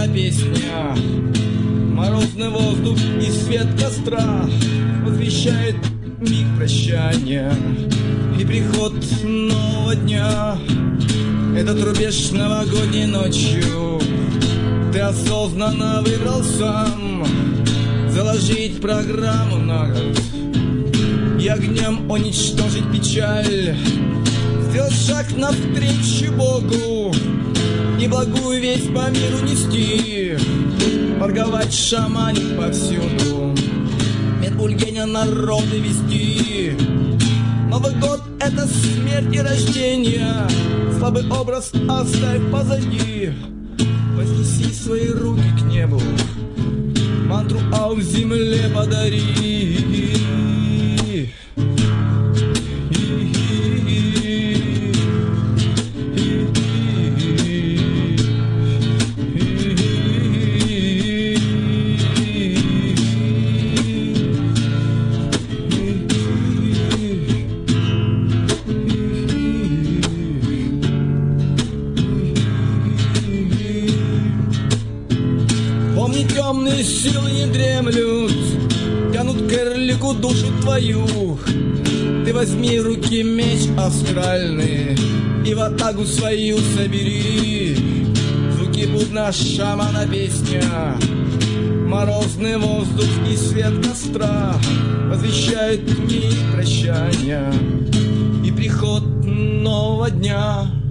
шамана песня. Морозный воздух и свет костра возвещает миг прощания и приход нового дня. Этот рубеж новогодней ночью ты осознанно выбрал сам заложить программу на год и огнем уничтожить печаль. Сделать шаг навстречу Богу и благую весть по миру нести. Торговать, шаманить повсюду, Медбульгеня народы вести. Новый год — это смерть и рождение. Слабый образ оставь позади. Вознеси свои руки к небу, мантру «Ау» земле подари. Помни, темные силы не дремлют, тянут к Эрлику душу твою. Ты возьми в руки меч астральный и в атаку свою собери. Звуки бубна шамана песня, морозный воздух и свет костра возвещают миг прощания и приход нового дня.